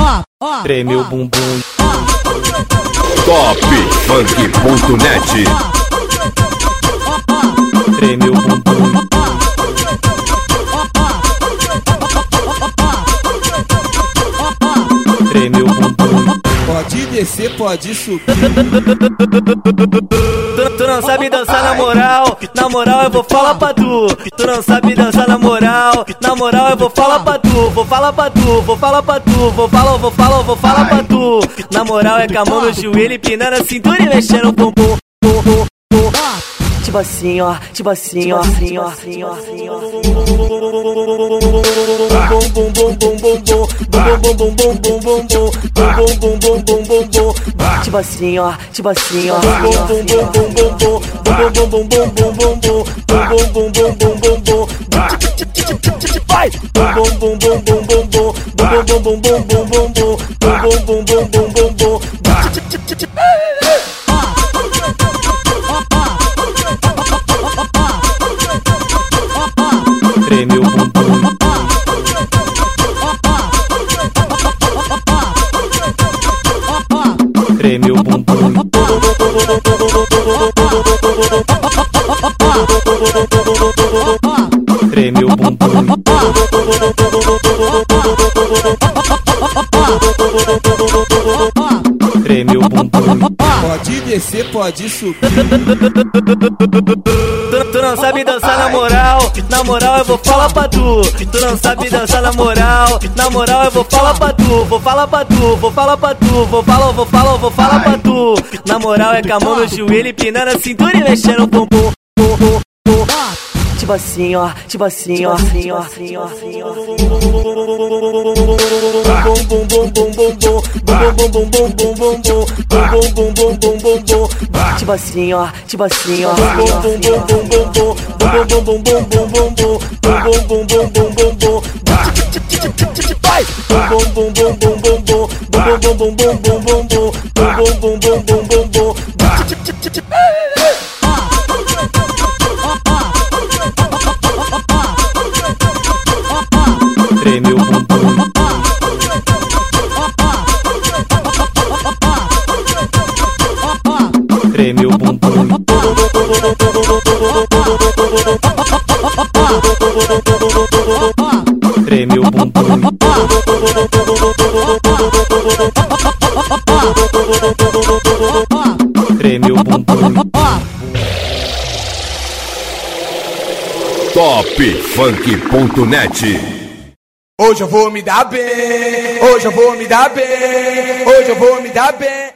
treme o bumbum. Topfunk.net. Treme o bumbum. Treme o bumbum. Pode descer, pode subir. Tu não sabe dançar na moral eu vou falar pra tu. Tu não sabe dançar na moral eu vou falar pra tu. Vou falar pra tu, vou falar pra tu, vou falar pra tu. Na moral é com a mão no joelho, empinando a cintura e mexendo o bumbum. Tipo assim, ó, tipo assim, ó, assim, ó, assim, ó, assim, ó. Bum bum bum bum bum bum bum bum bum bum bum bum bum bum bum bum bum. Tipo assim, ó, tipo assim, ó. Bum bum bum bum bum bum bum bum bum bum bum bum bum bum bum bum bum. Vai. Bum bum bum bum bum bum bum bum bum bum bum bum bum bum bum bum bum bum. Treme o bumbum. Treme o bumbum. Treme o bumbum. Treme o bumbum. Pode descer, pode subir. Tu não sabe dançar na moral eu vou falar pra tu. Tu não sabe dançar na moral eu vou falar pra tu. Vou falar pra tu, vou falar pra tu, vou falar pra tu. Na moral é com a mão no joelho, empinando a cintura e mexendo o bumbum. Tipo assim, ó, tipo assim, ó, assim, ó, assim, ó, assim, ó. Bum bum bum bum bum bum bum bum bum bum bum bum bum bum bum bum bum. Tipo assim, ó, tipo assim, ó. Bum bum bum bum bum bum bum bum bum bum bum bum bum bum bum bum bum. Vai. Bum bum bum bum bum bum bum bum bum bum bum bum bum bum bum bum bum. Treme o bumbum. Treme o bumbum. Treme o bumbum. Treme o bumbum. Topfunk.net. Hoje eu vou me dar bem, hoje eu vou me dar bem, hoje eu vou me dar bem.